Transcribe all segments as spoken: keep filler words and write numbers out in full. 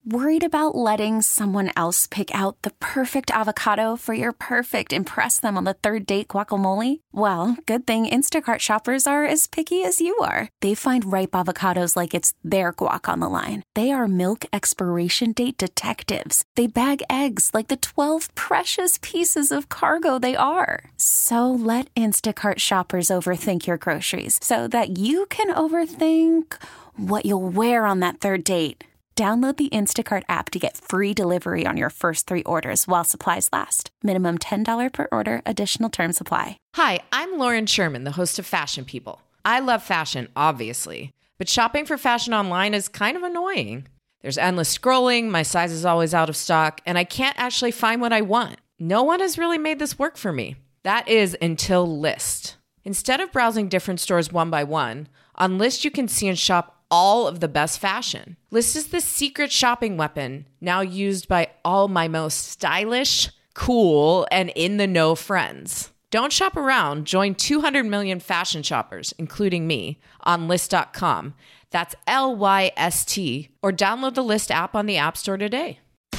Worried about letting someone else pick out the perfect avocado for your perfect impress them on the third date guacamole? Well, good thing Instacart shoppers are as picky as you are. They find ripe avocados like it's their guac on the line. They are milk expiration date detectives. They bag eggs like the twelve precious pieces of cargo they are. So let Instacart shoppers overthink your groceries so that you can overthink what you'll wear on that third date. Download the Instacart app to get free delivery on your first three orders while supplies last. Minimum ten dollars per order. Additional terms apply. Hi, I'm Lauren Sherman, the host of Fashion People. I love fashion, obviously, but shopping for fashion online is kind of annoying. There's endless scrolling, my size is always out of stock, and I can't actually find what I want. No one has really made this work for me. That is until Lyst. Instead of browsing different stores one by one, on Lyst you can see and shop all of the best fashion. Lyst is the secret shopping weapon now used by all my most stylish, cool, and in-the-know friends. Don't shop around. Join two hundred million fashion shoppers, including me, on Lyst dot com. That's L Y S T. Or download the Lyst app on the App Store today.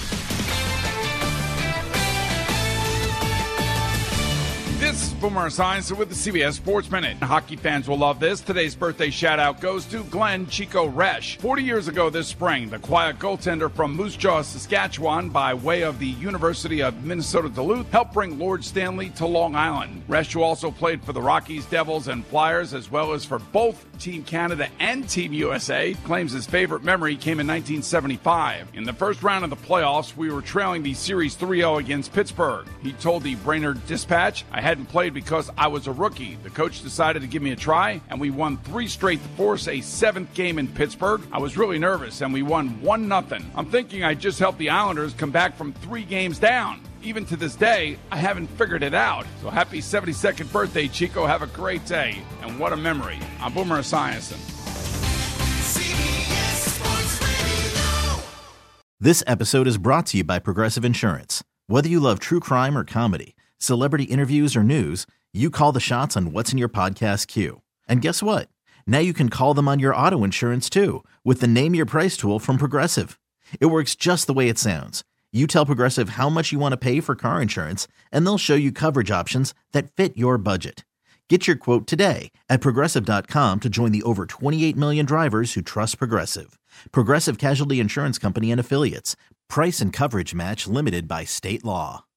This is Boomer Esiason with the C B S Sports Minute. Hockey fans will love this. Today's birthday shout-out goes to Glenn Chico Resch. forty years ago this spring, the quiet goaltender from Moose Jaw, Saskatchewan, by way of the University of Minnesota Duluth, helped bring Lord Stanley to Long Island. Resch, who also played for the Rockies, Devils, and Flyers, as well as for both Team Canada and Team U S A, claims his favorite memory came in nineteen seventy-five. In the first round of the playoffs, we were trailing the series three oh against Pittsburgh. He told the Brainerd Dispatch, "I hadn't played because I was a rookie. The coach decided to give me a try, and we won three straight to force a seventh game in Pittsburgh. I was really nervous, and we won one nothing. I'm thinking I just helped the Islanders come back from three games down. Even to this day, I haven't figured it out." So happy seventy-second birthday, Chico. Have a great day. And what a memory. I'm Boomer Esiason. This episode is brought to you by Progressive Insurance. Whether you love true crime or comedy, celebrity interviews or news, you call the shots on what's in your podcast queue. And guess what? Now you can call them on your auto insurance too with the Name Your Price tool from Progressive. It works just the way it sounds. You tell Progressive how much you want to pay for car insurance, and they'll show you coverage options that fit your budget. Get your quote today at Progressive dot com to join the over twenty-eight million drivers who trust Progressive. Progressive Casualty Insurance Company and Affiliates. Price and coverage match limited by state law.